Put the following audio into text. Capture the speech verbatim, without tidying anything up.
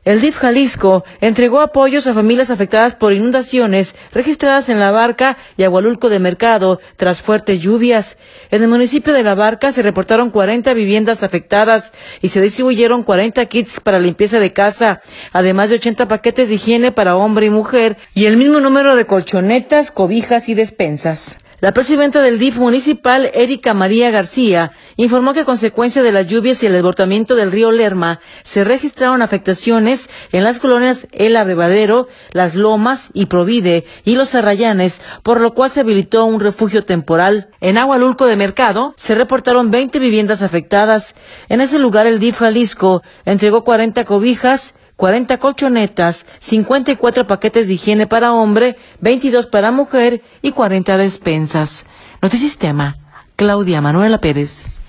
El D I F Jalisco entregó apoyos a familias afectadas por inundaciones registradas en La Barca y Agualulco de Mercado tras fuertes lluvias. En el municipio de La Barca se reportaron cuarenta viviendas afectadas y se distribuyeron cuarenta kits para limpieza de casa, además de ochenta paquetes de higiene para hombre y mujer y el mismo número de colchonetas, cobijas y despensas. La presidenta del D I F municipal, Erika María García, informó que a consecuencia de las lluvias y el desbordamiento del río Lerma, se registraron afectaciones en las colonias El Abrevadero, Las Lomas y Provide y Los Arrayanes, por lo cual se habilitó un refugio temporal. En Agualulco de Mercado se reportaron veinte viviendas afectadas. En ese lugar el D I F Jalisco entregó cuarenta cobijas, cuarenta colchonetas, cincuenta y cuatro paquetes de higiene para hombre, veintidós para mujer y cuarenta despensas. Notisistema, Claudia Manuela Pérez.